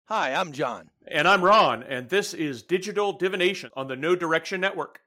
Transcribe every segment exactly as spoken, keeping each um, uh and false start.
Hi, I'm John. And I'm Ron, and this is Digital Divination on the No Direction Network.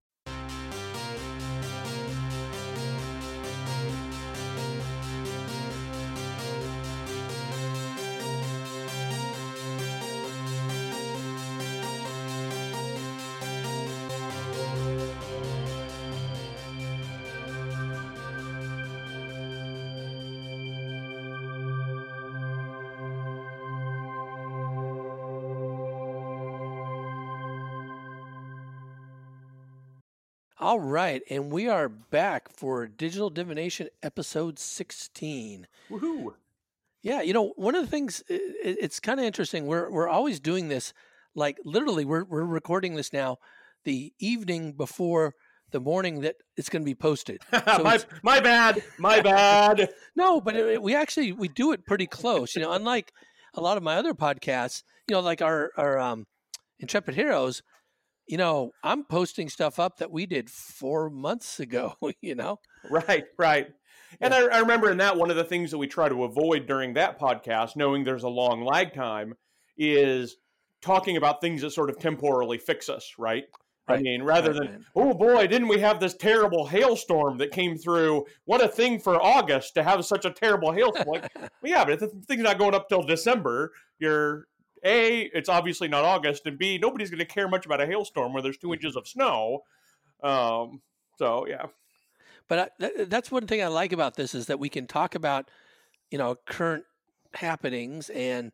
All right, and we are back for Digital Divination episode sixteen. Woohoo! Yeah, you know, one of the things i- i- it's kind of interesting. We're we're always doing this, like literally, we're we're recording this now, the evening before the morning that it's going to be posted. So my it's, my bad, my bad. no, but it, we actually we do it pretty close. You know, unlike a lot of my other podcasts, you know, like our our um, Intrepid Heroes. You know, I'm posting stuff up that we did four months ago, you know? Right, right. And Yeah. I, I remember in that, one of the things that we try to avoid during that podcast, knowing there's a long lag time, is talking about things that sort of temporally fix us, right? I Right, mean, rather right, than, right. oh boy, didn't we have this terrible hailstorm that came through? What a thing for August to have such a terrible hailstorm. Like, well, yeah, but if the thing's not going up till December, you're, A, it's obviously not August, and B, nobody's going to care much about a hailstorm where there's two inches of snow. Um, so, yeah. But I, that, that's one thing I like about this is that we can talk about, you know, current happenings and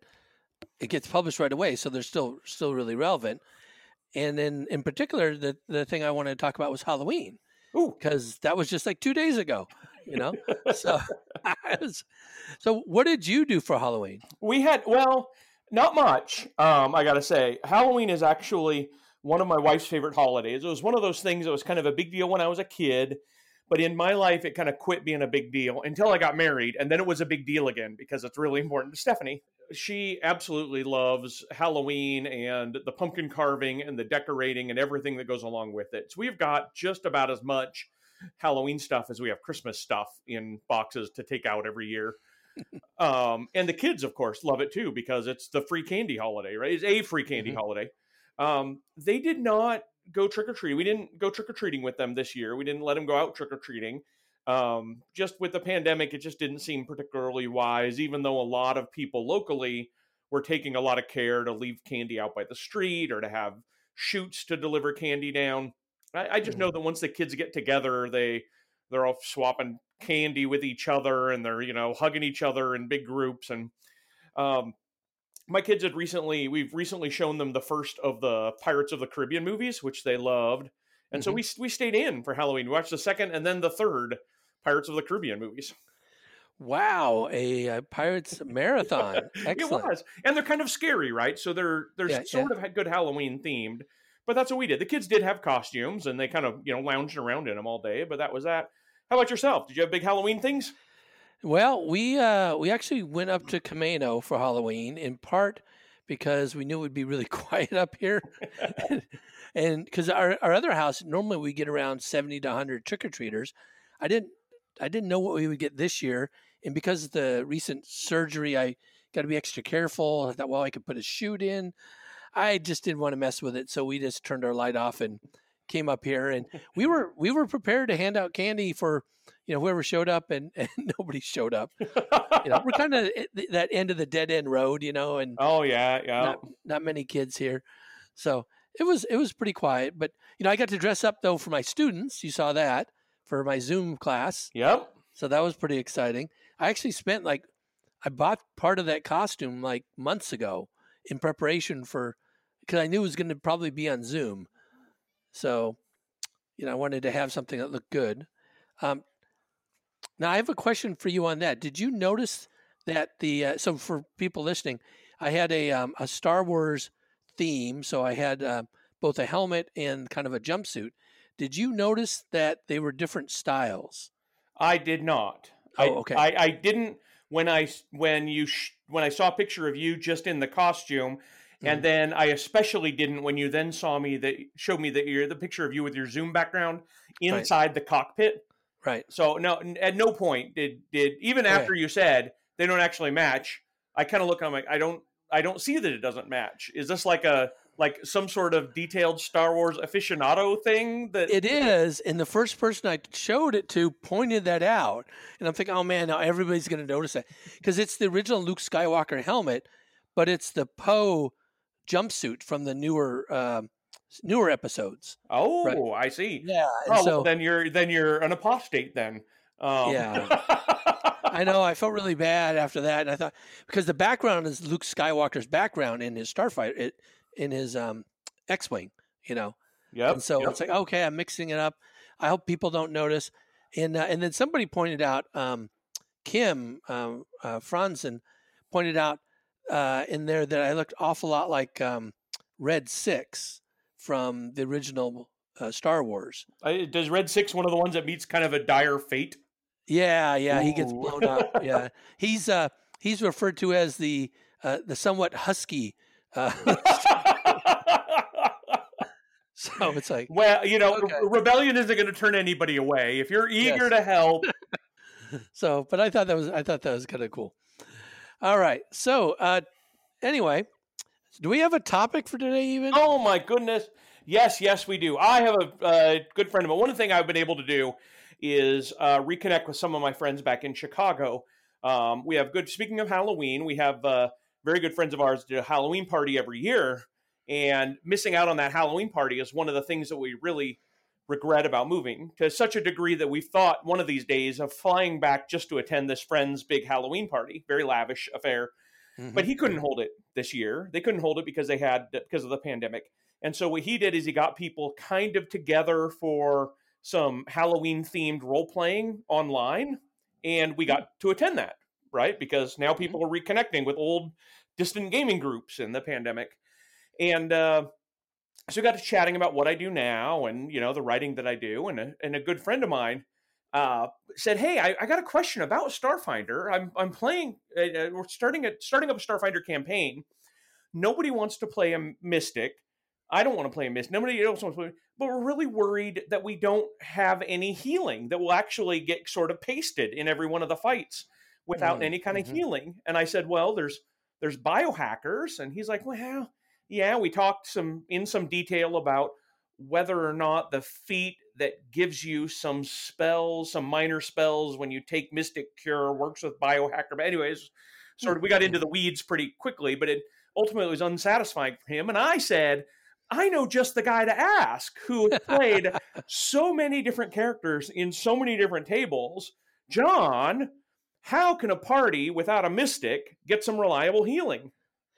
it gets published right away. So they're still still really relevant. And then in particular, the, the thing I wanted to talk about was Halloween. Ooh. Because that was just like two days ago, you know? so, I was, so what did you do for Halloween? We had, well, not much, um, I got to say. Halloween is actually one of my wife's favorite holidays. It was one of those things that was kind of a big deal when I was a kid, but in my life, it kind of quit being a big deal until I got married, and then it was a big deal again because it's really important to Stephanie. She absolutely loves Halloween and the pumpkin carving and the decorating and everything that goes along with it. So we've got just about as much Halloween stuff as we have Christmas stuff in boxes to take out every year. um, and the kids, of course, love it too because it's the free candy holiday, right? It's a free candy Mhm. holiday. Um, they did not go trick-or-treating. We didn't go trick-or-treating with them this year. We didn't let them go out trick-or-treating. Um, just with the pandemic, it just didn't seem particularly wise, even though a lot of people locally were taking a lot of care to leave candy out by the street or to have chutes to deliver candy down. I, I just know that once the kids get together, they they're all swapping candy with each other and they're, you know, hugging each other in big groups. And um, my kids had recently, we've recently shown them the first of the Pirates of the Caribbean movies, which they loved. And so Mhm. we we stayed in for Halloween. We watched the second and then the third Pirates of the Caribbean movies. Wow, a, a Pirates marathon. Excellent. It was. And they're kind of scary, right? So they're they're Yeah, sort of good Halloween themed. But that's what we did. The kids did have costumes and they kind of, you know, lounged around in them all day, but that was that. How about yourself? Did you have big Halloween things? Well, we uh, we actually went up to Camino for Halloween in part because we knew it would be really quiet up here, and because our, our other house normally we get around seventy to one hundred trick or treaters. I didn't I didn't know what we would get this year, and because of the recent surgery, I got to be extra careful. I thought, well, I could put a chute in. I just didn't want to mess with it, so we just turned our light off and came up here, and we were we were prepared to hand out candy for, you know, whoever showed up, and, and nobody showed up. You know, we're kind of at that end of the dead end road, you know, and Oh yeah, yeah. not not many kids here, so it was it was pretty quiet. But you know, I got to dress up though for my students. You saw that for my Zoom class, Yep. so that was pretty exciting. I actually spent like I bought part of that costume like months ago in preparation for because I knew it was going to probably be on Zoom. So, you know, I wanted to have something that looked good. Um, now, I have a question for you on that. Did you notice that the uh, so for people listening, I had a um, a Star Wars theme, so I had uh, both a helmet and kind of a jumpsuit. Did you notice that they were different styles? I did not. Oh, I, okay. I, I didn't when I when you sh- when I saw a picture of you just in the costume, and Mhm. then I especially didn't when you then saw me that showed me that you're the picture of you with your Zoom background inside the cockpit. Right. So no, n- at no point did did even Okay. after you said they don't actually match. I kind of look. I'm like, I don't. I don't see that it doesn't match. Is this like a like some sort of detailed Star Wars aficionado thing? That It is, and the first person I showed it to pointed that out, and I'm thinking, oh man, now everybody's going to notice that because it's the original Luke Skywalker helmet, but it's the Poe jumpsuit from the newer um, newer episodes. Oh, right? I see. Yeah. Oh, so, well, then you're then you're an apostate then. Um. Yeah. I know. I felt really bad after that, and I thought because the background is Luke Skywalker's background in his Starfighter, it, in his um, X-wing, you know. Yep. And so yep. it's like, okay, I'm mixing it up. I hope people don't notice. And uh, and then somebody pointed out, um, Kim um, uh, Franzen pointed out uh, in there that I looked awful lot like um, Red Six from the original uh, Star Wars. Uh, does Red Six one of the ones that meets kind of a dire fate? Yeah, yeah, Ooh. He gets blown up. Yeah, he's uh, he's referred to as the uh, the somewhat husky. Uh, so it's like, well, you know, okay. rebellion isn't going to turn anybody away if you're eager Yes. to help. So, but I thought that was I thought that was kind of cool. All right, so uh, anyway, do we have a topic for today? Even Oh my goodness, yes, yes, we do. I have a uh, good friend of mine. One thing I've been able to do is uh, reconnect with some of my friends back in Chicago. Um, we have good. Speaking of Halloween, we have uh, very good friends of ours do a Halloween party every year, and missing out on that Halloween party is one of the things that we really regret about moving to such a degree that we've thought one of these days of flying back just to attend this friend's big Halloween party, very lavish affair. mm-hmm. But he couldn't hold it this year. They couldn't hold it because they had because of the pandemic. And so what he did is he got people kind of together for some Halloween themed role playing online, and we got to attend that, right? Because now people are reconnecting with old distant gaming groups in the pandemic. And uh, so we got to chatting about what I do now and, you know, the writing that I do. And a, and a good friend of mine uh, said, hey, I, I got a question about Starfinder. I'm I'm playing, uh, we're starting a, starting up a Starfinder campaign. Nobody wants to play a Mystic. I don't want to play a Mystic. Nobody else wants to play, but we're really worried that we don't have any healing, that will actually get sort of pasted in every one of the fights without Mm-hmm. any kind of Mm-hmm. healing. And I said, well, there's there's biohackers. And he's like, well, yeah, we talked some in some detail about whether or not the feat that gives you some spells, some minor spells when you take Mystic Cure works with biohacker. But anyways, sort of we got into the weeds pretty quickly, but it ultimately was unsatisfying for him. And I said, I know just the guy to ask who has played so many different characters in so many different tables. John, how can a party without a Mystic get some reliable healing?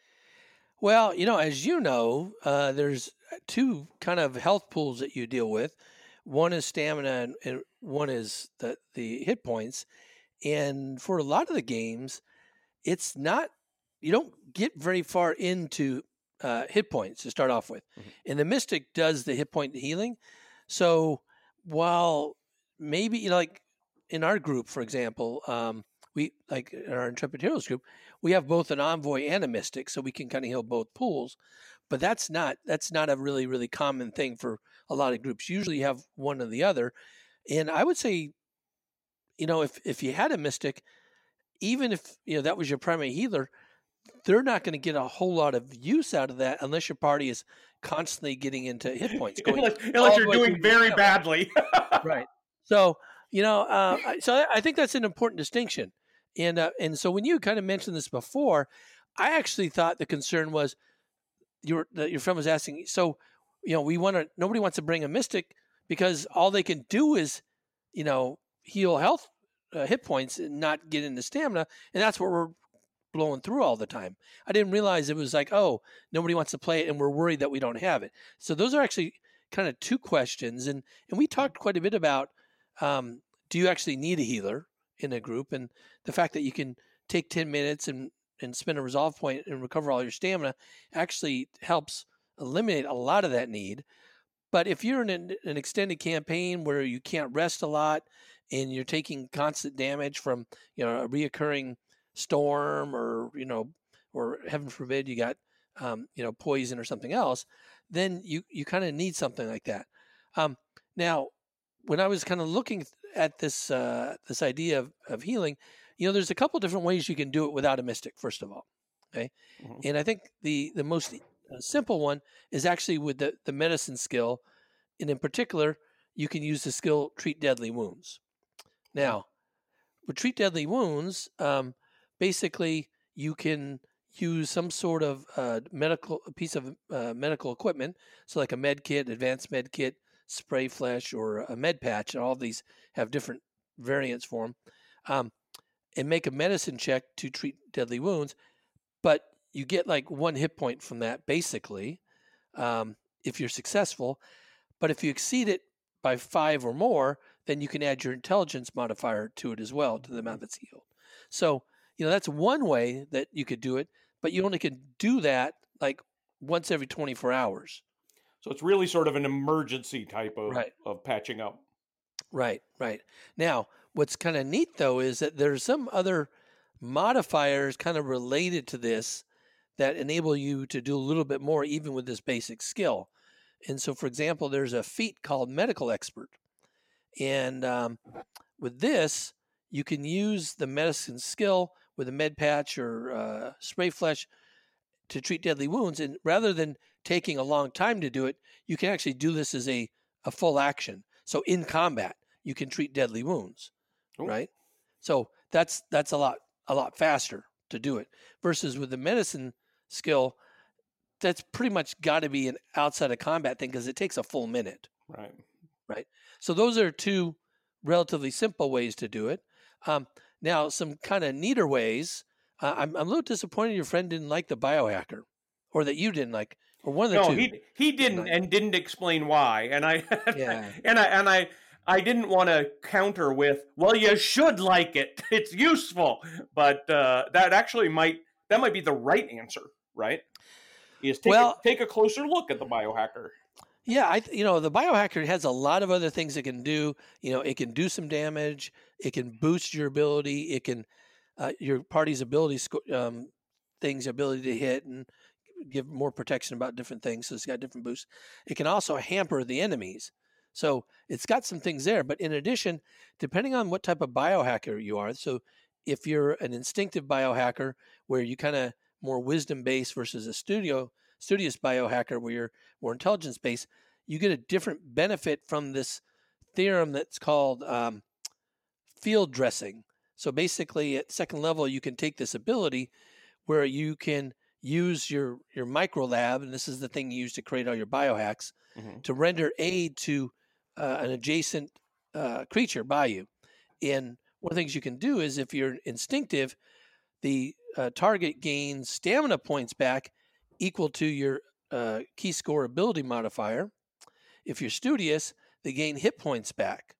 Well, you know, as you know, uh, there's two kind of health pools that you deal with. One is stamina, and, and one is the the hit points. And for a lot of the games, it's not you don't get very far into uh, hit points to start off with, Mhm. and the Mystic does the hit point healing. So while maybe you know, like in our group, for example, um, we like in our Intrepid Heroes group, we have both an Envoy and a Mystic, so we can kind of heal both pools. But that's not that's not a really really common thing for a lot of groups. Usually, you have one or the other. And I would say, you know, if if you had a Mystic, even if you know that was your primary healer, they're not going to get a whole lot of use out of that unless your party is constantly getting into hit points. Going unless all unless the you're way doing through the very game. badly. Right. So you know, uh, I- so I- I think that's an important distinction. And uh, and so when you kind of mentioned this before, I actually thought the concern was your that your friend was asking. So you know, we want to nobody wants to bring a Mystic because all they can do is you know heal health uh, hit points and not get into stamina, and that's what we're blowing through all the time. I didn't realize it was like, oh, nobody wants to play it, and we're worried that we don't have it. So those are actually kind of two questions, and and we talked quite a bit about um, do you actually need a healer in a group, and the fact that you can take ten minutes and and spend a resolve point and recover all your stamina actually helps eliminate a lot of that need. But if you're in an, an extended campaign where you can't rest a lot and you're taking constant damage from you know a reoccurring storm or you know or heaven forbid you got um, you know poison or something else, then you you kind of need something like that. Um, now, when I was kind of looking at this uh, this idea of, of healing, you know, there's a couple different ways you can do it without a Mystic. First of all, Okay, Mhm. and I think the the most uh, simple one is actually with the the medicine skill, and in particular, you can use the skill treat deadly wounds. Now, with treat deadly wounds, um, basically you can use some sort of uh, medical a piece of uh, medical equipment, so like a med kit, advanced med kit, spray flesh, or a med patch, and all of these have different variants for them, um, and make a medicine check to treat deadly wounds. But you get like one hit point from that, basically, um, if you're successful. But if you exceed it by five or more, then you can add your intelligence modifier to it as well, to the amount that's healed. So, you know, that's one way that you could do it, but you only can do that like once every twenty-four hours. So it's really sort of an emergency type of, Right, of patching up. right, right. Now, what's kind of neat though is that there's some other modifiers kind of related to this that enable you to do a little bit more even with this basic skill. And so, for example, there's a feat called Medical Expert. And um, with this, you can use the medicine skill with a med patch or uh, spray flesh to treat deadly wounds. And rather than taking a long time to do it, you can actually do this as a, a full action. So in combat, you can treat deadly wounds, Ooh. right? So that's that's a lot a lot faster to do it versus with the medicine skill. That's pretty much got to be an outside of combat thing because it takes a full minute. Right. Right. So those are two relatively simple ways to do it. Um, now, some kind of neater ways. Uh, I'm, I'm a little disappointed your friend didn't like the biohacker, or that you didn't like, or one of the No, two. he he didn't Like. and didn't explain why. And I Yeah. and I and I I didn't want to counter with, well, you should like it. It's useful. But uh, that actually might that might be the right answer, right? Is take Well, a, take a closer look at the biohacker. Yeah, I you know the biohacker has a lot of other things it can do. You know, it can do some damage. It can boost your ability. It can uh, your party's ability sco- um, things ability to hit and give more protection about different things. So it's got different boosts. It can also hamper the enemies. So it's got some things there. But in addition, depending on what type of biohacker you are, so if you're an instinctive biohacker where you kind of more wisdom based versus a studio studious biohacker where you're more intelligence based, you get a different benefit from this theorem that's called um, field dressing. So basically, at second level, you can take this ability where you can use your your micro lab, and this is the thing you use to create all your biohacks, Mhm. to render aid to uh, an adjacent uh, creature by you. And one of the things you can do is if you're instinctive, the uh, target gains stamina points back equal to your uh, key score ability modifier. If you're studious, they gain hit points back,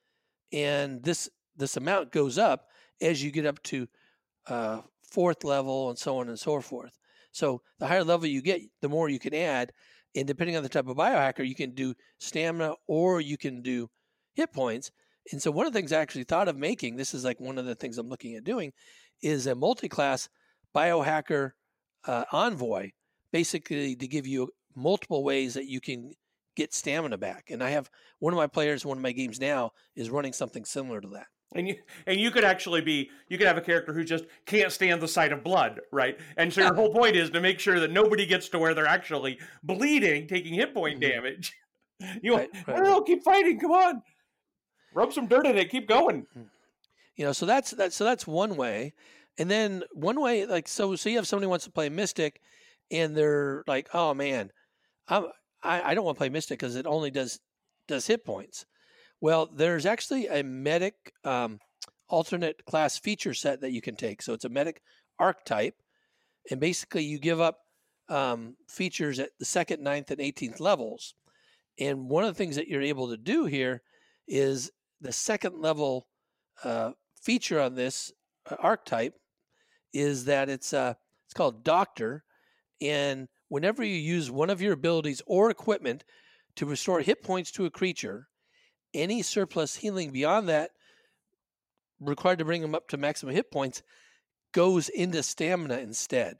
and this this amount goes up as you get up to uh, fourth level and so on and so forth. So the higher level you get, the more you can add, and depending on the type of biohacker, you can do stamina or you can do hit points. And so one of the things I actually thought of making, this is like one of the things I'm looking at doing, is a multi-class biohacker uh, envoy, basically to give you multiple ways that you can get stamina back. And I have one of my players, one of my games now, is running something similar to that. And you and you could actually be you could have a character who just can't stand the sight of blood, right? And so your whole point is to make sure that nobody gets to where they're actually bleeding, taking hit point Mhm. damage. You Right, no, right, no, no, right. keep fighting, come on. Rub some dirt in it, keep going. You know, so that's that. So that's one way, and then one way, like so. So you have somebody who wants to play Mystic, and they're like, "Oh man, I'm, I I don't want to play Mystic because it only does does hit points." Well, there's actually a medic um, alternate class feature set that you can take. So it's a medic archetype, and basically you give up um, features at the second, ninth, and eighteenth levels. And one of the things that you're able to do here is the second level uh, feature on this uh, archetype is that it's uh, it's called Doctor, and whenever you use one of your abilities or equipment to restore hit points to a creature, any surplus healing beyond that required to bring them up to maximum hit points goes into stamina instead.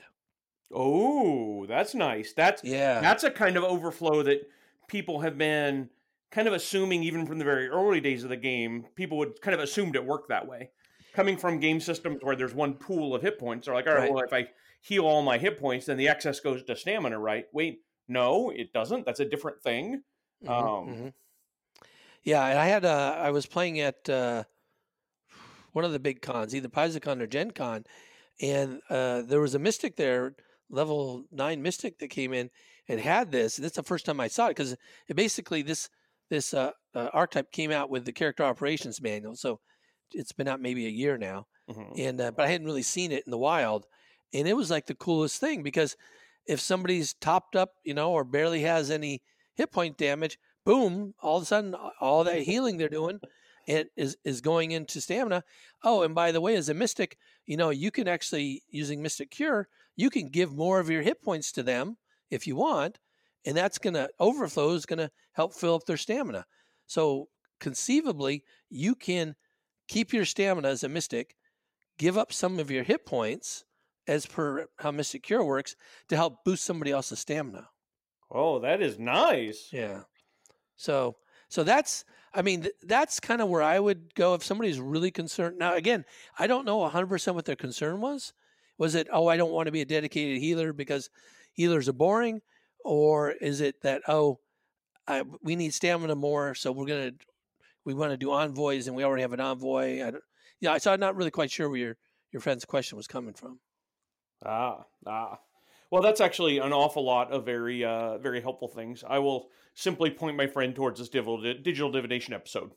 Oh, that's nice. That's Yeah. that's a kind of overflow that people have been kind of assuming even from the very early days of the game. People would kind of assumed it worked that way. Coming from game systems where there's one pool of hit points, they're like, all right, Right. well, if I heal all my hit points, then the excess goes to stamina, right? Wait, no, it doesn't. That's a different thing. Mm-hmm, Um, mm-hmm. Yeah, and I had uh, I was playing at uh, one of the big cons, either PaizoCon or Gen Con, and uh, there was a Mystic there, level nine Mystic that came in and had this. And that's the first time I saw it because it basically this this uh, uh, archetype came out with the character operations manual. So it's been out maybe a year now, mhm. and uh, but I hadn't really seen it in the wild, and it was like the coolest thing because if somebody's topped up, you know, or barely has any hit point damage, boom, all of a sudden all that healing they're doing it is is going into stamina. Oh, and by the way, as a Mystic, you know, you can actually, using Mystic Cure, you can give more of your hit points to them if you want, and that's going to, overflow is going to help fill up their stamina. So conceivably, you can keep your stamina as a Mystic, give up some of your hit points as per how Mystic Cure works to help boost somebody else's stamina. Oh, that is nice. Yeah. So, so that's, I mean, th- that's kind of where I would go if somebody's really concerned. Now, again, I don't know one hundred percent what their concern was. Was it, oh, I don't want to be a dedicated healer because healers are boring? Or is it that, oh, I, we need stamina more, so we're going to, we want to do envoys and we already have an envoy? I don't, yeah, so I'm not really quite sure where your, your friend's question was coming from. Ah, ah. Well, that's actually an awful lot of very, uh, very helpful things. I will simply point my friend towards this digital, digital divination episode.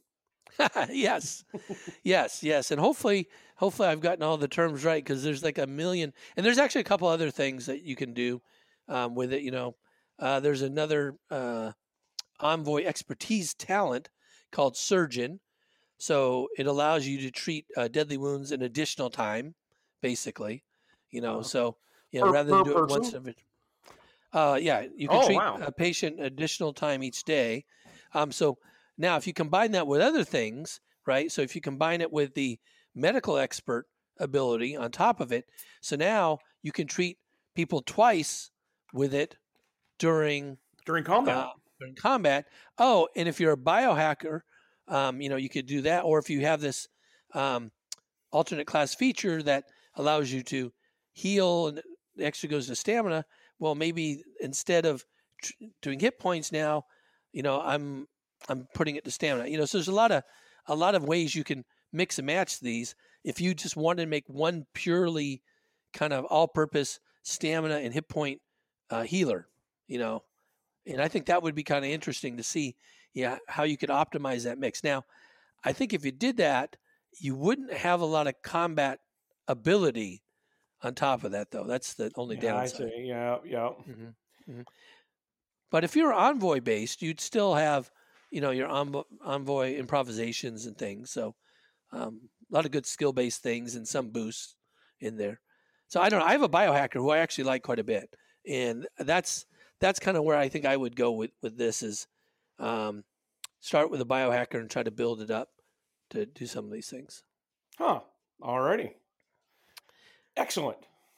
yes, yes, yes, and hopefully, hopefully, I've gotten all the terms right because there's like a million, and there's actually a couple other things that you can do um, with it. You know, uh, there's another uh, envoy expertise talent called Surgeon, so it allows you to treat uh, deadly wounds an additional time, basically. You know, Uh, so you know, per, rather than per do it person? once every. Uh, yeah, you can Oh, treat wow. a patient additional time each day. Um, so now, if you combine that with other things, right? So if you combine it with the medical expert ability on top of it, so now you can treat people twice with it during During combat. uh, during combat. Oh, and if you're a biohacker, um, you know, you could do that. Or if you have this um, alternate class feature that allows you to heal and the extra goes to stamina, well, maybe instead of tr- doing hit points now, you know, I'm I'm putting it to stamina. You know, so there's a lot of a lot of ways you can mix and match these. If you just wanted to make one purely kind of all-purpose stamina and hit point uh, healer, you know, and I think that would be kind of interesting to see, yeah, how you could optimize that mix. Now, I think if you did that, you wouldn't have a lot of combat ability on top of that, though. That's the only Yeah, I downside. see. Yeah, yeah. Mm-hmm. Mm-hmm. But if you're envoy based, you'd still have, you know, your envoy, envoy improvisations and things. So um, a lot of good skill based things and some boosts in there. So I don't know. I have a biohacker who I actually like quite a bit, and that's that's kind of where I think I would go with with this is um, start with a biohacker and try to build it up to do some of these things. Huh. Alrighty. Excellent.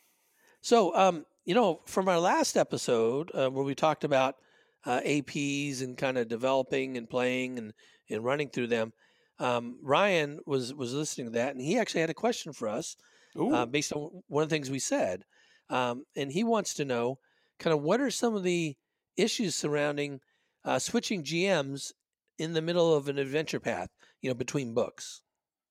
So, um, you know, from our last episode uh, where we talked about uh, A Ps and kind of developing and playing and, and running through them, um, Ryan was was listening to that, and he actually had a question for us uh, based on one of the things we said. Um, and he wants to know kind of what are some of the issues surrounding uh, switching G Ms in the middle of an adventure path, you know, between books.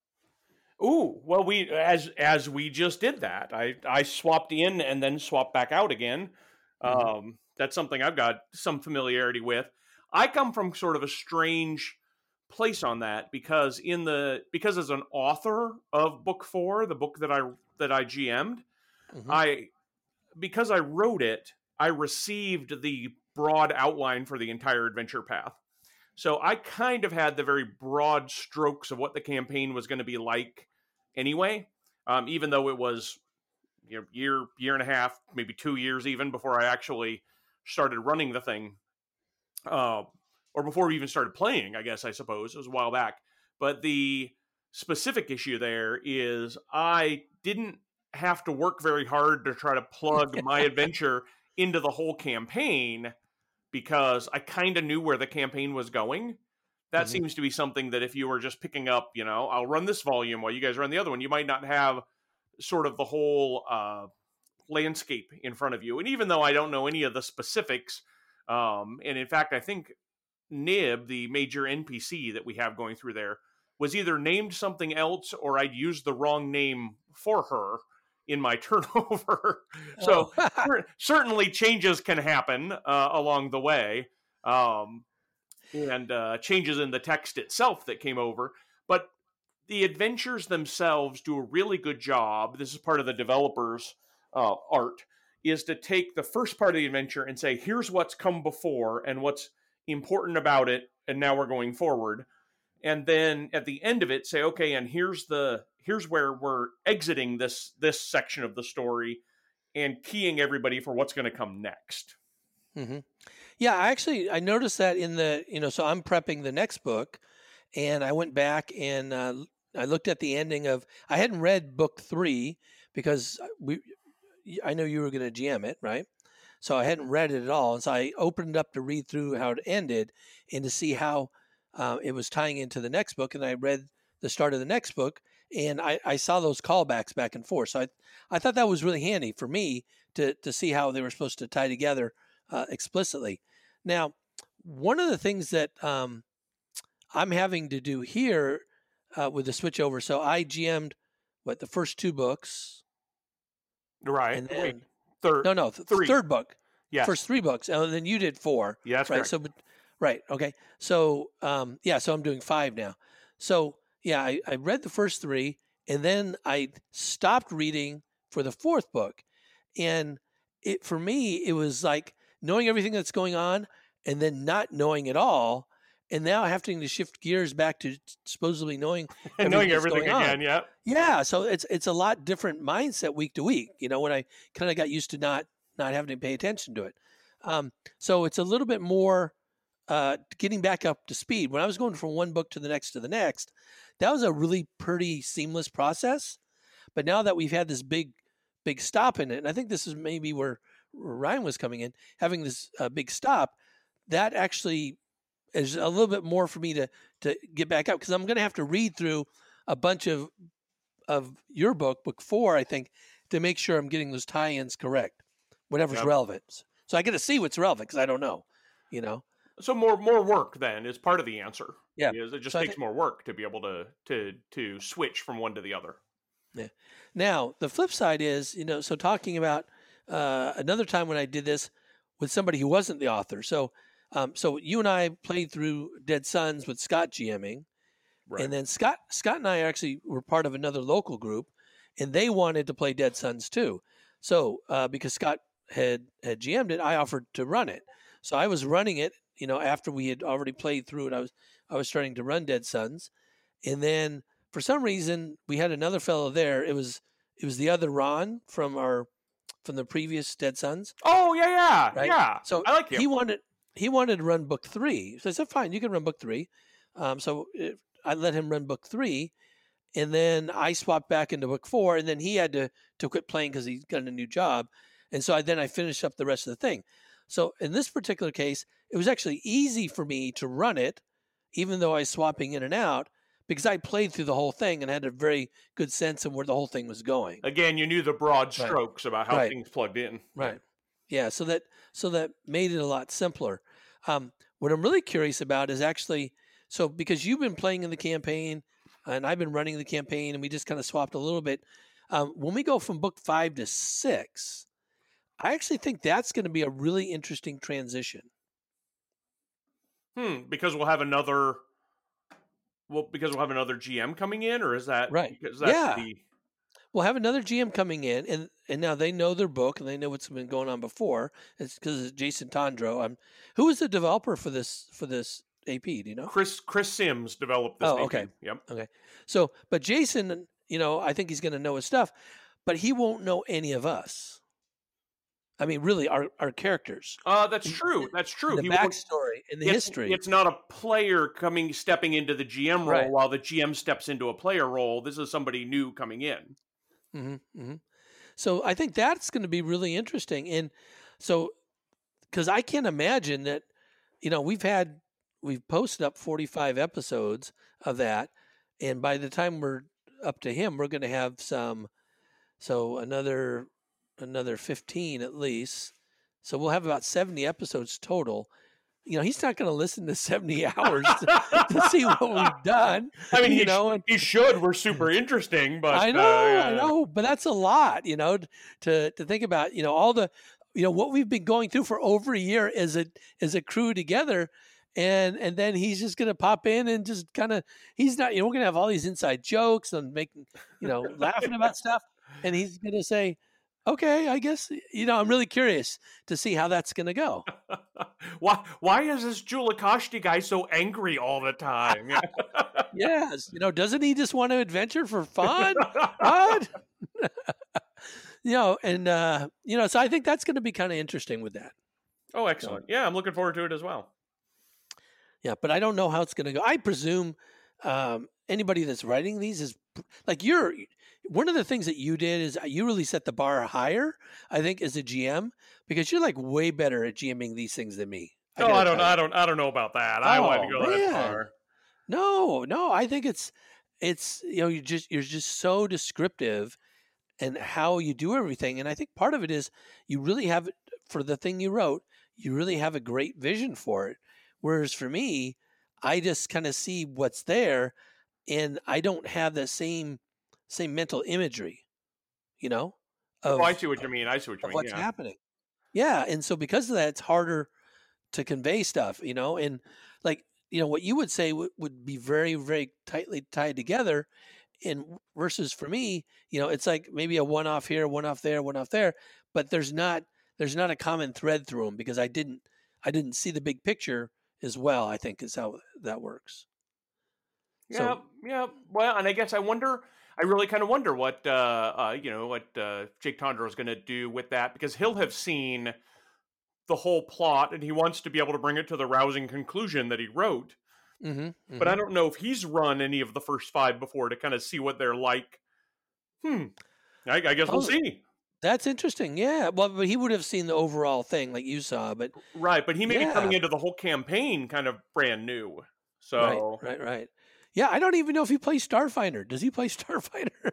Ooh, well, we as as we just did that. I I swapped in and then swapped back out again. Mm-hmm. Um, that's something I've got some familiarity with. I come from sort of a strange place on that because in the because as an author of book four, the book that I that I G M'd, Mm-hmm. I because I wrote it, I received the broad outline for the entire adventure path. So I kind of had the very broad strokes of what the campaign was going to be like anyway, um, even though it was you know, year, year and a half, maybe two years even before I actually started running the thing, uh, or before we even started playing, I guess, I suppose. It was a while back. But the specific issue there is I didn't have to work very hard to try to plug my adventure into the whole campaign because I kind of knew where the campaign was going. That mm-hmm. seems to be something that if you were just picking up, you know, I'll run this volume while you guys run the other one, you might not have sort of the whole uh, landscape in front of you. And even though I don't know any of the specifics, um, and in fact, I think Nib, the major N P C that we have going through there, was either named something else or I'd used the wrong name for her in my turnover. So Oh. certainly changes can happen uh, along the way, um, and uh, changes in the text itself that came over. But the adventures themselves do a really good job. This is part of the developer's uh, art, is to take the first part of the adventure and say, here's what's come before and what's important about it, and now we're going forward. And then at the end of it, say, okay, and here's the here's where we're exiting this this section of the story and keying everybody for what's going to come next. Mm-hmm. Yeah, I actually I noticed that in the you know so I'm prepping the next book, and I went back and uh, I looked at the ending of I hadn't read book three because we I know you were going to G M it, right? So I hadn't read it at all, and so I opened it up to read through how it ended and to see how uh, it was tying into the next book. And I read the start of the next book, and I, I saw those callbacks back and forth. So I I thought that was really handy for me to to see how they were supposed to tie together uh, explicitly. Now, one of the things that um, I'm having to do here uh, with the switch over, so I G M'd what the first two books, right? And then, Wait, third, no, no, th- three. third book, yes. First three books, and then you did four. Yeah, that's right. correct. So, but, right, okay. So, um, yeah, so I'm doing five now. So, yeah, I, I read the first three, and then I stopped reading for the fourth book, and it for me it was like knowing everything that's going on, and then not knowing it all. And now having to shift gears back to supposedly knowing and knowing everything going again, on. yeah. Yeah, so it's it's a lot different mindset week to week. You know, when I kind of got used to not not having to pay attention to it. Um, so it's a little bit more uh, getting back up to speed. When I was going from one book to the next to the next, that was a really pretty seamless process. But now that we've had this big big stop in it, and I think this is maybe where Ryan was coming in, having this uh, big stop, that actually is a little bit more for me to to get back up, because I'm going to have to read through a bunch of of your book, book four, I think, to make sure I'm getting those tie-ins correct, whatever's Yep. relevant. So I get to see what's relevant because I don't know, you know. So more more work then is part of the answer. Yeah, is it just so takes think, more work to be able to to to switch from one to the other. Yeah. Now the flip side is, you know, so talking about uh, another time when I did this with somebody who wasn't the author. So. Um, so you and I played through Dead Sons with Scott GMing, right. And then Scott Scott and I actually were part of another local group, and they wanted to play Dead Sons too. So uh, because Scott had had G M'd it, I offered to run it. So I was running it, you know, after we had already played through it. I was I was starting to run Dead Sons, and then for some reason we had another fellow there. It was it was the other Ron from our from the previous Dead Sons. Oh yeah, yeah, right? yeah. So I like him. He wanted. He wanted to run book three. So I said, fine, you can run book three. Um, so it, I let him run book three. And then I swapped back into book four. And then he had to, to quit playing because he got a new job. And so I, then I finished up the rest of the thing. So in this particular case, it was actually easy for me to run it, even though I was swapping in and out, because I played through the whole thing and had a very good sense of where the whole thing was going. Again, you knew the broad strokes right. about how right. things plugged in. Right. Yeah, so that so that made it a lot simpler. Um, what I'm really curious about is actually, so because you've been playing in the campaign and I've been running the campaign and we just kind of swapped a little bit. Um, when we go from book five to six, I actually think that's going to be a really interesting transition. Hmm, because we'll have another, well, because we'll have another G M coming in, or is that right? Because that's yeah. The... We'll have another G M coming in, and, and now they know their book and they know what's been going on before. It's because it's Jason Tondro. Um, who was the developer for this for this A P? Do you know? Chris Chris Sims developed this. Oh, A P. okay. Yep. Okay. So, but Jason, you know, I think he's going to know his stuff, but he won't know any of us. I mean, really, our our characters. Uh, that's true. That's true. The he backstory and the it's, history. It's not a player coming stepping into the G M role right. while the G M steps into a player role. This is somebody new coming in. Mm-hmm, mm-hmm. So I think that's going to be really interesting. And so, because I can't imagine that, you know, we've had, we've posted up forty-five episodes of that. And by the time we're up to him, we're going to have some, so another another fifteen at least. So we'll have about seventy episodes total. You know, he's not going to listen to seventy hours to, to see what we've done. I mean, you he, know, sh- and, he should. We're super interesting, but I know, uh, I know, but that's a lot, you know, to to think about. You know, all the, you know, what we've been going through for over a year as a as a crew together, and and then he's just going to pop in and just kind of, he's not, you know, we're going to have all these inside jokes and making, you know, laughing about stuff, and he's going to say, okay, I guess, you know, I'm really curious to see how that's going to go. why why is this Julakashti guy so angry all the time? Yes, you know, doesn't he just want to adventure for fun? What? You know, and uh, you know, so I think that's going to be kind of interesting with that. Oh, excellent! Yeah, I'm looking forward to it as well. Yeah, but I don't know how it's going to go. I presume um, anybody that's writing these is like you're. One of the things that you did is you really set the bar higher, I think, as a G M, because you're like way better at GMing these things than me. I no, I don't. I don't. I don't know about that. Oh, I wouldn't go man. that far. No, no. I think it's it's you know you just you're just so descriptive and how you do everything, and I think part of it is you really have, for the thing you wrote, you really have a great vision for it. Whereas for me, I just kind of see what's there, and I don't have the same. Same mental imagery, you know? Of, oh, I see what you mean. I see what you mean. What's yeah. happening. Yeah. And so because of that, it's harder to convey stuff, you know? And like, you know, what you would say w- would be very, very tightly tied together. And versus for me, you know, it's like maybe a one off here, one off there, one off there, but there's not, there's not a common thread through them because I didn't, I didn't see the big picture as well, I think is how that works. Yeah. So, yeah. Well, and I guess I wonder, I really kind of wonder what, uh, uh, you know, what uh, Jake Tondro is going to do with that, because he'll have seen the whole plot and he wants to be able to bring it to the rousing conclusion that he wrote. Mm-hmm, mm-hmm. But I don't know if he's run any of the first five before to kind of see what they're like. Hmm. I, I guess oh, we'll see. That's interesting. Yeah. Well, but he would have seen the overall thing like you saw, but right. But he may yeah. be coming into the whole campaign kind of brand new. So right, right, right. Yeah, I don't even know if he plays Starfinder. Does he play Starfinder?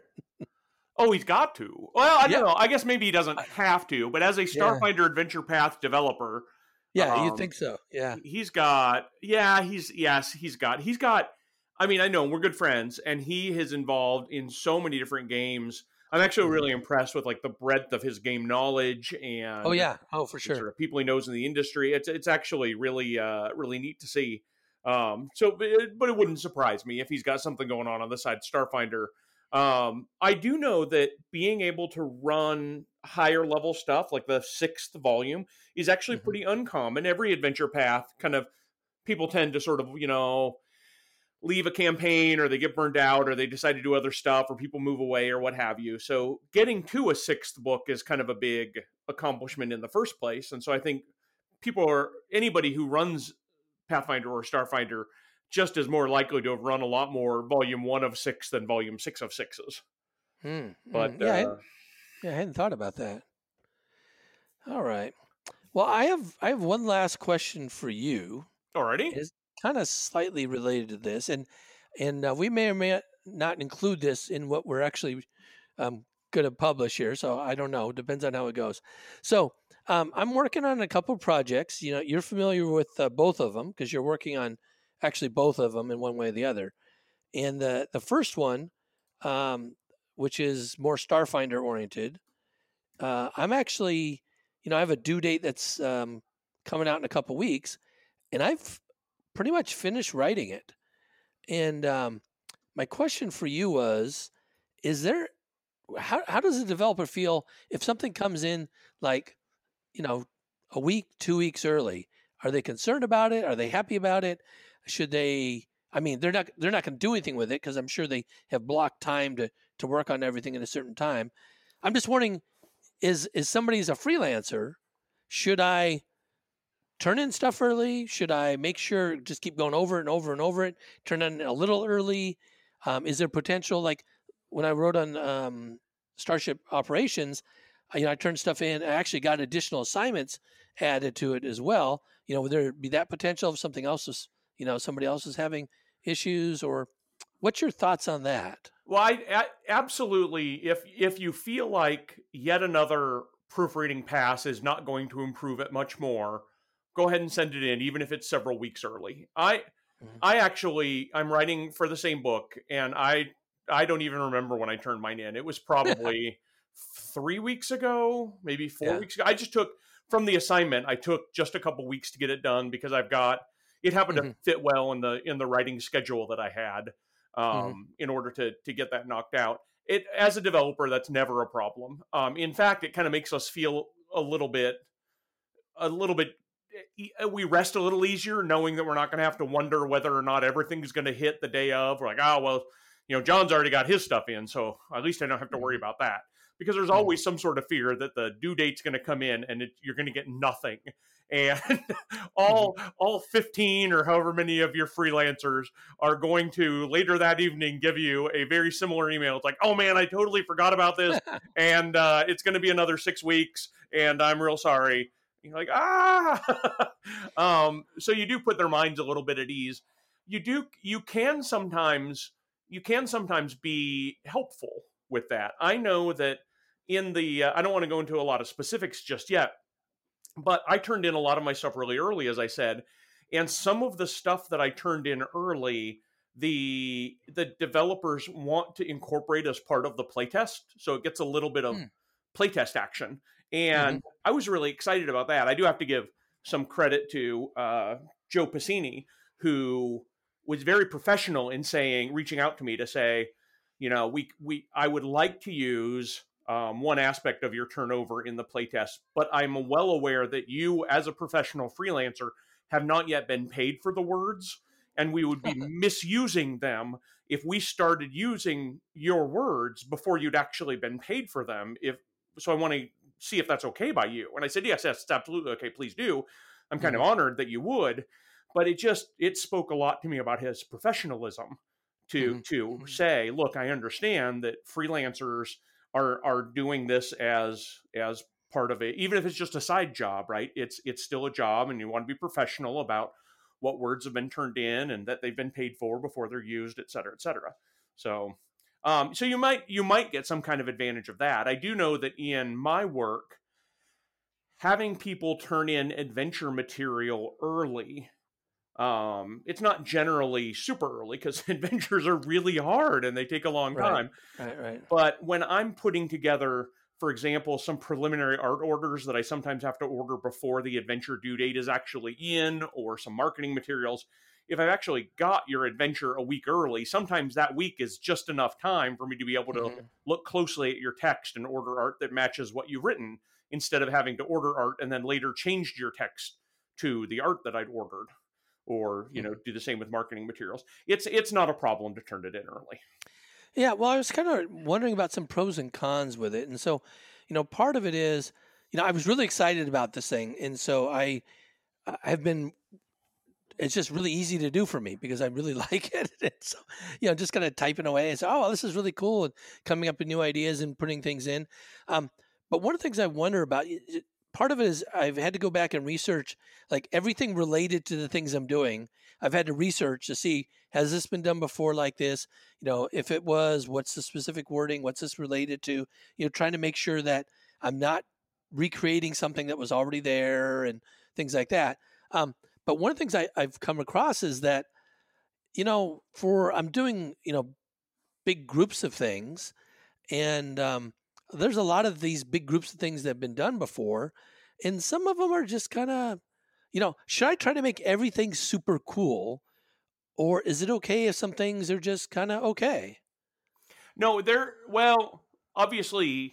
Oh, he's got to. Well, I don't yeah. know. I guess maybe he doesn't have to, but as a Starfinder yeah. Adventure Path developer, yeah, um, you think so? Yeah, he's got. Yeah, he's yes, he's got. He's got. I mean, I know we're good friends, and he is involved in so many different games. I'm actually really impressed with like the breadth of his game knowledge and. Oh yeah, oh for sure. Sort of people he knows in the industry. It's it's actually really uh, really neat to see. Um, so, but it, but it wouldn't surprise me if he's got something going on on the side Starfinder. Um, I do know that being able to run higher level stuff like the sixth volume is actually mm-hmm. pretty uncommon. Every adventure path kind of people tend to sort of, you know, leave a campaign or they get burned out or they decide to do other stuff or people move away or what have you. So getting to a sixth book is kind of a big accomplishment in the first place. And so I think people are, anybody who runs Pathfinder or Starfinder just is more likely to have run a lot more volume one of six than volume six of sixes. Hmm. But yeah, uh, I yeah, I hadn't thought about that. All right. Well, I have I have one last question for you. Alrighty. It's kind of slightly related to this, and and uh, we may or may not include this in what we're actually um, going to publish here. So I don't know. Depends on how it goes. So um, I'm working on a couple of projects. You know, you're familiar with uh, both of them because you're working on actually both of them in one way or the other. And the the first one, um, which is more Starfinder oriented, uh, I'm actually, you know, I have a due date that's um, coming out in a couple weeks, and I've pretty much finished writing it. And um, my question for you was, is there, how how does a developer feel if something comes in like, you know, a week, two weeks early? Are they concerned about it? Are they happy about it? Should they? I mean, they're not they're not going to do anything with it because I'm sure they have blocked time to to work on everything at a certain time. I'm just wondering, is is somebody's a freelancer? Should I turn in stuff early? Should I make sure just keep going over and over and over it? Turn in a little early? Um, is there potential? Like when I wrote on um, Starship Operations, I, you know, I turned stuff in. I actually got additional assignments added to it as well. You know, would there be that potential if something else is, you know, somebody else is having issues, or what's your thoughts on that? Well, I, I absolutely. If if you feel like yet another proofreading pass is not going to improve it much more, go ahead and send it in, even if it's several weeks early. I, mm-hmm. I actually, I'm writing for the same book, and I, I don't even remember when I turned mine in. It was probably three weeks ago, maybe four yeah. weeks ago. I just took from the assignment. I took just a couple weeks to get it done because I've got. It happened mm-hmm. to fit well in the in the writing schedule that I had um, mm-hmm. in order to to get that knocked out. It as a developer, that's never a problem. Um, in fact, it kind of makes us feel a little bit, a little bit. We rest a little easier knowing that we're not going to have to wonder whether or not everything's going to hit the day of. We're like, oh well, you know, John's already got his stuff in, so at least I don't have to worry about that. Because there's always some sort of fear that the due date's going to come in and it, you're going to get nothing. And all mm-hmm. all fifteen or however many of your freelancers are going to later that evening give you a very similar email. It's like, oh man, I totally forgot about this. and uh, it's going to be another six weeks and I'm real sorry. And you're like, ah. um, so you do put their minds a little bit at ease. You do, you can sometimes, you can sometimes be helpful with that. I know that in the, uh, I don't want to go into a lot of specifics just yet, but I turned in a lot of my stuff really early, as I said, and some of the stuff that I turned in early, the the developers want to incorporate as part of the playtest, so it gets a little bit of hmm. playtest action, and mm-hmm. I was really excited about that. I do have to give some credit to uh, Joe Pacini, who was very professional in saying, reaching out to me to say, you know, we we I would like to use um, one aspect of your turnover in the playtest, but I'm well aware that you, as a professional freelancer, have not yet been paid for the words, and we would be misusing them if we started using your words before you'd actually been paid for them. If so, I want to see if that's okay by you. And I said, yes, that's absolutely okay. Please do. I'm kind mm-hmm. of honored that you would, but it just it spoke a lot to me about his professionalism. To mm-hmm. to mm-hmm. say, look, I understand that freelancers are are doing this as as part of it, even if it's just a side job, right? It's it's still a job, and you want to be professional about what words have been turned in and that they've been paid for before they're used, et cetera, et cetera. So, um, so you might you might get some kind of advantage of that. I do know that in my work, having people turn in adventure material early. Um, it's not generally super early because adventures are really hard and they take a long right, time. Right, right. But when I'm putting together, for example, some preliminary art orders that I sometimes have to order before the adventure due date is actually in, or some marketing materials, if I've actually got your adventure a week early, sometimes that week is just enough time for me to be able to mm-hmm. look closely at your text and order art that matches what you've written, instead of having to order art and then later change your text to the art that I'd ordered. Or, you know, do the same with marketing materials. It's it's not a problem to turn it in early. Yeah, well, I was kind of wondering about some pros and cons with it. And so, you know, part of it is, you know, I was really excited about this thing. And so I I've been, it's just really easy to do for me because I really like it. And so, you know, just kind of typing away and say, oh, well, this is really cool, and coming up with new ideas and putting things in. Um, but one of the things I wonder about, part of it is I've had to go back and research like everything related to the things I'm doing. I've had to research to see, has this been done before like this? You know, if it was, what's the specific wording? What's this related to? You know, trying to make sure that I'm not recreating something that was already there and things like that. Um, but one of the things I, I've come across is that, you know, for I'm doing, you know, big groups of things, and um, there's a lot of these big groups of things that have been done before, and some of them are just kind of, you know, should I try to make everything super cool, or is it okay if some things are just kind of okay? No, they're, well, obviously,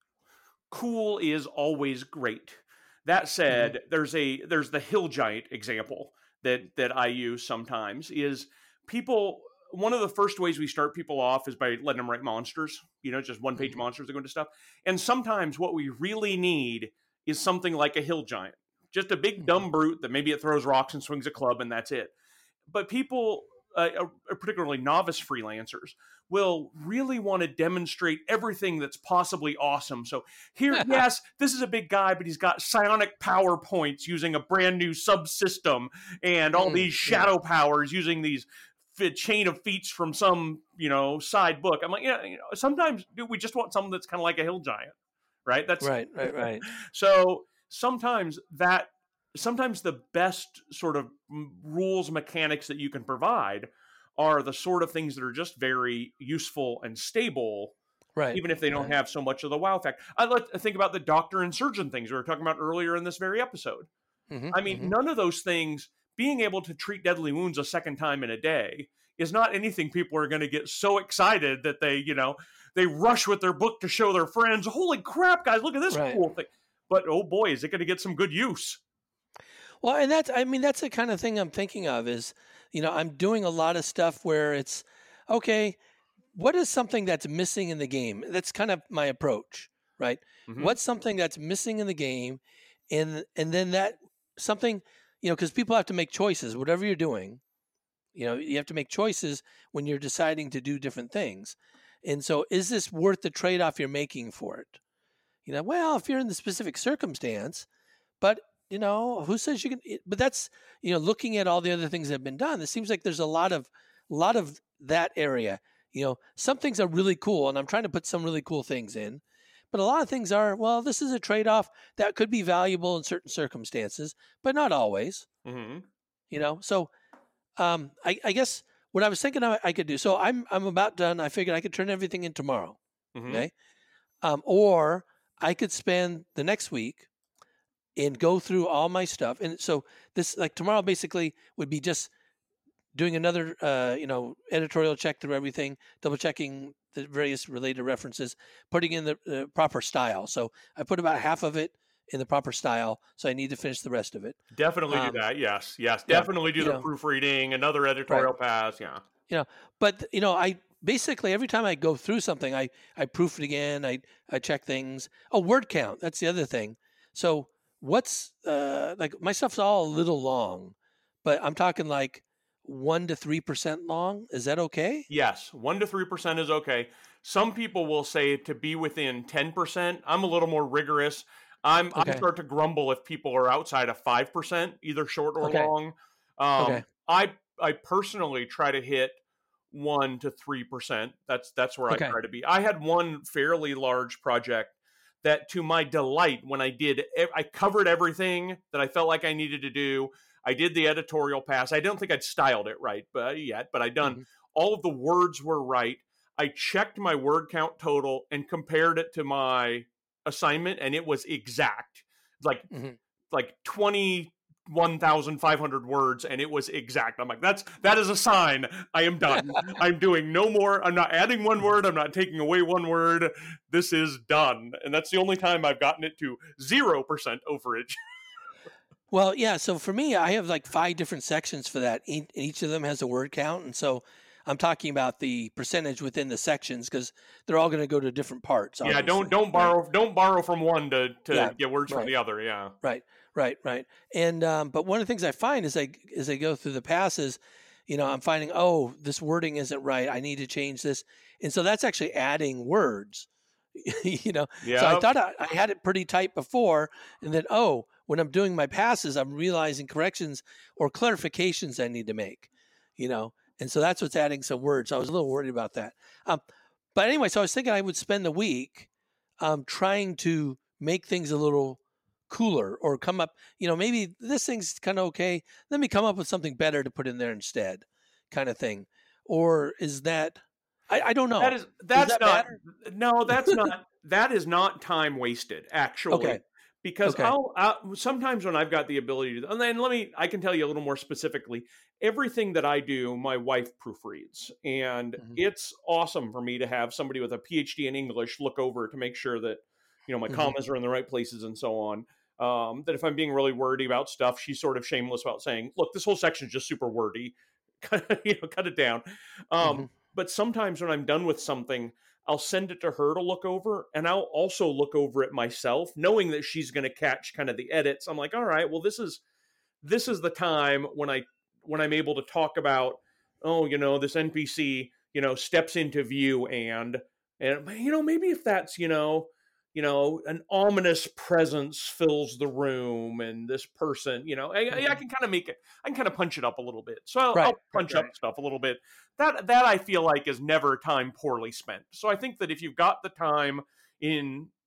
cool is always great. That said, mm-hmm. there's a there's the Hill Giant example that that I use sometimes. Is people, one of the first ways we start people off is by letting them write monsters, you know, just one page mm-hmm. monsters that go into stuff. And sometimes what we really need is something like a Hill Giant, just a big mm-hmm. dumb brute that maybe it throws rocks and swings a club and that's it. But people, uh, particularly novice freelancers, will really want to demonstrate everything that's possibly awesome. So here, yes, this is a big guy, but he's got psionic power points using a brand new subsystem and all mm, these shadow yeah. powers using these chain of feats from some, you know, side book. I'm like, yeah, you know, sometimes dude, we just want something that's kind of like a Hill Giant, right? That's Right, right, right. so sometimes that sometimes the best sort of rules mechanics that you can provide are the sort of things that are just very useful and stable, Right, even if they don't right. have so much of the wow factor. I let think about the doctor and surgeon things we were talking about earlier in this very episode. Mm-hmm, I mean, mm-hmm. none of those things, being able to treat deadly wounds a second time in a day is not anything people are going to get so excited that they, you know, they rush with their book to show their friends, holy crap, guys, look at this Right. cool thing. But oh boy, is it going to get some good use. Well, and that's, I mean, that's the kind of thing I'm thinking of is, you know, I'm doing a lot of stuff where it's, okay, what is something that's missing in the game? That's kind of my approach, right? Mm-hmm. What's something that's missing in the game? And, and then that something, you know, because people have to make choices, whatever you're doing, you know, you have to make choices when you're deciding to do different things. And so is this worth the trade-off you're making for it? You know, well, if you're in the specific circumstance, but you know, who says you can? But that's, you know, looking at all the other things that have been done. It seems like there's a lot of, a lot of that area. You know, some things are really cool, and I'm trying to put some really cool things in. But a lot of things are, well, this is a trade-off that could be valuable in certain circumstances, but not always. Mm-hmm. You know, so um, I, I guess what I was thinking I, I could do. So I'm I'm about done. I figured I could turn everything in tomorrow. Mm-hmm. Okay, um, or I could spend the next week and go through all my stuff. And so this, like tomorrow, basically would be just doing another, uh, you know, editorial check through everything, double checking the various related references, putting in the uh, proper style. So I put about half of it in the proper style. So I need to finish the rest of it. Definitely Um, do that. Yes. Yes. yeah, Definitely do you the know. proofreading, another editorial pass. Yeah. You know, but you know, I basically every time I go through something, I I proof it again. I I check things. Oh, word count. That's the other thing. So what's uh like my stuff's all a little long, but I'm talking like one to three percent long. Is that okay? Yes, one to three percent is okay. Some people will say to be within ten percent. I'm a little more rigorous. I'm I Okay. start to grumble if people are outside of five percent, either short or Okay. long. Um, Okay. I I personally try to hit one to three percent. That's that's where Okay. I try to be. I had one fairly large project that, to my delight, when I did, I covered everything that I felt like I needed to do. I did the editorial pass. I don't think I'd styled it right, but yet, but I done Mm-hmm. all of the words were right. I checked my word count total and compared it to my assignment, and it was exact. Like Mm-hmm. like twenty-one thousand five hundred words, and it was exact. I'm like, that's that is a sign I am done. I'm doing no more. I'm not adding one word. I'm not taking away one word. This is done. And that's the only time I've gotten it to zero percent overage. Well, yeah. So for me, I have like five different sections for that. E- Each of them has a word count, and so I'm talking about the percentage within the sections because they're all going to go to different parts. Yeah, don't obviously, don't right? borrow don't borrow from one to to Yeah, get words from right. the other. Yeah. Right, right, right. And um, but one of the things I find is I as I go through the passes, you know, I'm finding, oh, this wording isn't right. I need to change this, and so that's actually adding words. you know, Yeah. so I thought I, I had it pretty tight before, and then oh, when I'm doing my passes, I'm realizing corrections or clarifications I need to make. You know, and so that's what's adding some words. I was a little worried about that. Um, but anyway, so I was thinking I would spend the week um, trying to make things a little cooler or come up, you know, maybe this thing's kind of okay. Let me come up with something better to put in there instead, kind of thing. Or is that, I, I don't know. That is that's that not matter? no, that's not that is not time wasted, actually. Okay. Because Okay. I'll, I'll sometimes when I've got the ability to, and then let me, I can tell you a little more specifically. Everything that I do, my wife proofreads, and Mhm. it's awesome for me to have somebody with a P H D in English look over to make sure that, you know, my Mhm. commas are in the right places and so on. Um, that if I'm being really wordy about stuff, she's sort of shameless about saying, "Look, this whole section is just super wordy. you know, cut it down." Um, Mhm. But sometimes when I'm done with something, I'll send it to her to look over, and I'll also look over it myself, knowing that she's going to catch kind of the edits. I'm like, all right, well, this is this is the time when I when I'm able to talk about, oh, you know, this N P C, you know, steps into view, and and you know, maybe if that's, you know, you know, an ominous presence fills the room, and this person, you know, I, I Mhm. can kind of make it, I can kind of punch it up a little bit. So I'll, Right, I'll right, punch right. up stuff a little bit. That that I feel like is never time poorly spent. So I think that if you've got the time in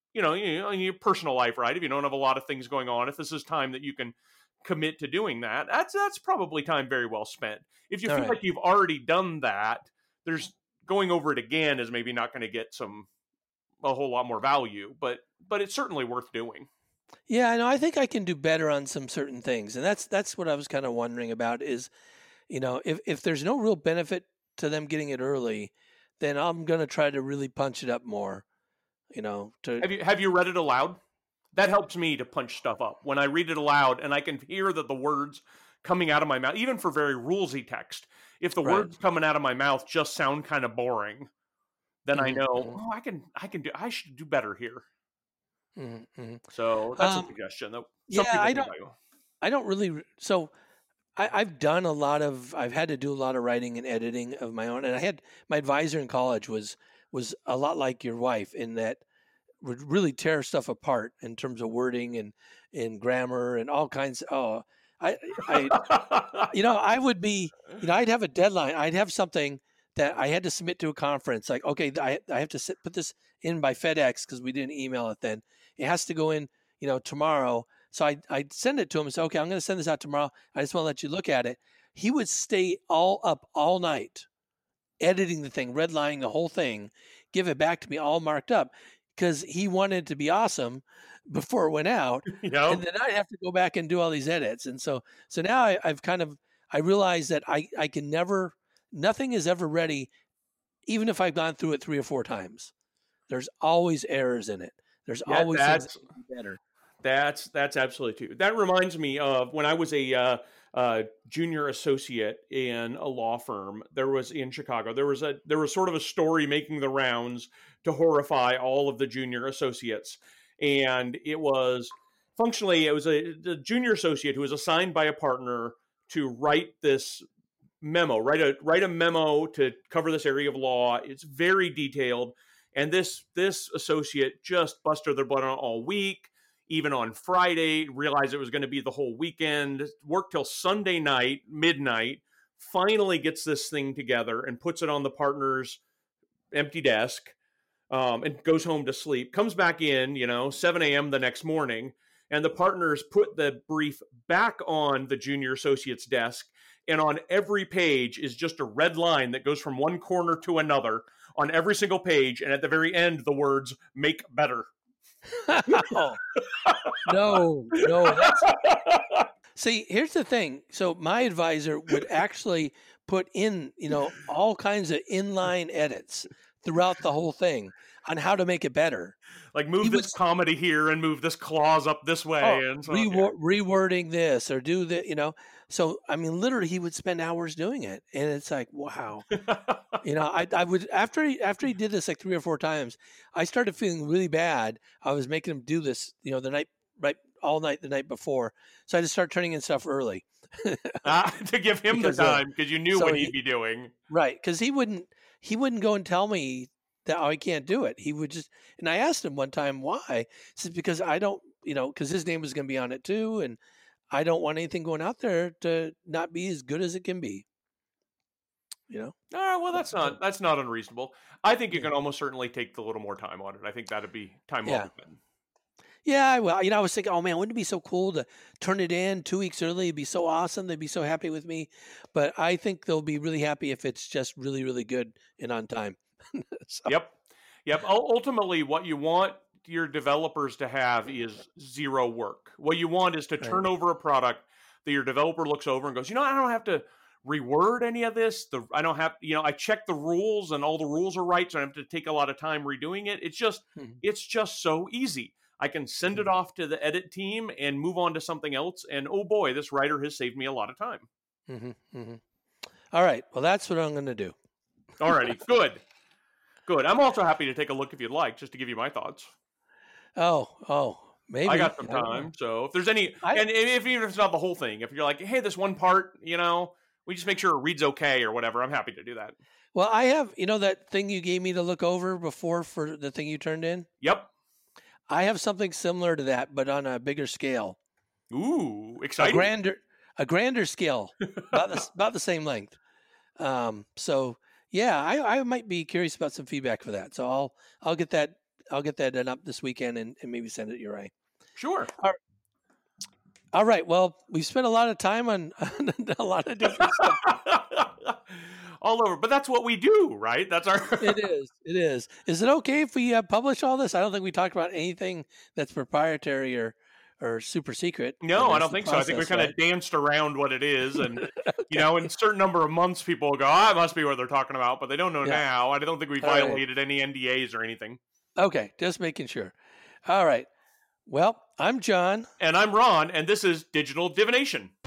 you know, you know, in your personal life, right? If you don't have a lot of things going on, if this is time that you can commit to doing that, that's that's probably time very well spent. If you All feel right. like you've already done that, there's going over it again is maybe not going to get some a whole lot more value, but but it's certainly worth doing. Yeah, I know. I think I can do better on some certain things, and that's that's what I was kind of wondering about. Is you know, if if there's no real benefit to them getting it early, then I'm gonna try to really punch it up more. You know, to Have you have you read it aloud? That helps me to punch stuff up when I read it aloud and I can hear that the words coming out of my mouth, even for very rulesy text, if the right. words coming out of my mouth just sound kind of boring, then Mhm, I know, mhm, oh, I can I can do I should do better here. mhm, mhm. So that's a Um, suggestion that some yeah, people I can don't. do. I don't really. re- So I, I've done a lot of. I've had to do a lot of writing and editing of my own, and I had my advisor in college was was a lot like your wife in that would really tear stuff apart in terms of wording and and grammar and all kinds. Oh, I I you know I would be you know I'd have a deadline. I'd have something that I had to submit to a conference. Like okay, I I have to sit, put this in by FedEx because we didn't email it then. It has to go in you know tomorrow. So I I'd send it to him and say okay, I'm going to send this out tomorrow. I just want to let you look at it. He would stay all up all night editing the thing, redlining the whole thing, give it back to me all marked up because he wanted it to be awesome before it went out. Yep. And then I'd have to go back and do all these edits. And so, so now I, I've kind of, I realize that I, I can never, nothing is ever ready, even if I've gone through it three or four times. There's always errors in it. There's Yeah, always things that that's can be better. That's that's absolutely true. That reminds me of when I was a uh, uh, junior associate in a law firm. There was in Chicago. There was a there was sort of a story making the rounds to horrify all of the junior associates, and it was functionally it was a, a junior associate who was assigned by a partner to write this memo, write a write a memo to cover this area of law. It's very detailed, and this this associate just busted their butt on it all week. Even on Friday, realized it was going to be the whole weekend, worked till Sunday night, midnight, finally gets this thing together and puts it on the partner's empty desk um, and goes home to sleep. Comes back in, you know, seven a.m. the next morning, and the partners put the brief back on the junior associate's desk. And on every page is just a red line that goes from one corner to another on every single page. And at the very end, the words "make better." Oh, no, no. That's, see, here's the thing. So my advisor would actually put in, you know, all kinds of inline edits throughout the whole thing on how to make it better. Like move He this would- comedy here and move this clause up this way. Oh, and so, rewor- rewording this or do that, you know. So I mean, literally, he would spend hours doing it, and it's like, wow. yeah. You know, I, I would after he after he did this like three or four times, I started feeling really bad. I was making him do this, you know, the night right all night the night before, so I just started turning in stuff early. uh, to give him Because, the uh, time because you knew so what he- he'd be doing. Right, because he wouldn't he wouldn't go and tell me that oh, I can't do it. He would just, and I asked him one time why. He said because I don't, you know, because his name was going to be on it too, and I don't want anything going out there to not be as good as it can be. You know. All right, well, that's not that's not unreasonable. I think you Yeah. can almost certainly take a little more time on it. I think that'd be time Yeah. well spent. Yeah, I will. You know, I was thinking, oh man, wouldn't it be so cool to turn it in two weeks early? It'd be so awesome. They'd be so happy with me. But I think they'll be really happy if it's just really, really good and on time. So, Yep, yep. Ul- Ultimately, what you want your developers to have is zero work. What you want is to turn Right. over a product that your developer looks over and goes, you know, I don't have to reword any of this. The I don't have, you know, I check the rules and all the rules are right, so I don't have to take a lot of time redoing it. It's just, Mhm. it's just so easy. I can send it off to the edit team and move on to something else. And oh boy, this writer has saved me a lot of time. Mhm, mhm. All right. Well, that's what I'm going to do. Alrighty, good, good. I'm also happy to take a look if you'd like, just to give you my thoughts. Oh, oh, maybe I got some I don't know. time, so if there's any, I- and if even if it's not the whole thing, if you're like, hey, this one part, you know, we just make sure it reads okay or whatever, I'm happy to do that. Well, I have, you know, that thing you gave me to look over before for the thing you turned in. Yep. I have something similar to that, but on a bigger scale, Ooh, a exciting. grander, a grander scale, about the about the same length. Um, so yeah, I, I might be curious about some feedback for that. So I'll I'll get that I'll get that done up this weekend and, and maybe send it your way. Sure. All right. All right. Well, we've spent a lot of time on, on a lot of different stuff. All over, but that's what we do, right? That's our. It is. It is. Is it okay if we uh, publish all this? I don't think we talked about anything that's proprietary or or super secret. No, I don't think process, so. I think we kind right? of danced around what it is, and okay. you know, in a certain number of months, people will go, "Ah, oh, it must be what they're talking about," but they don't know yeah. now. I don't think we violated right. any N D As or anything. Okay, just making sure. All right. Well, I'm John, and I'm Ron, and this is Digital Divination.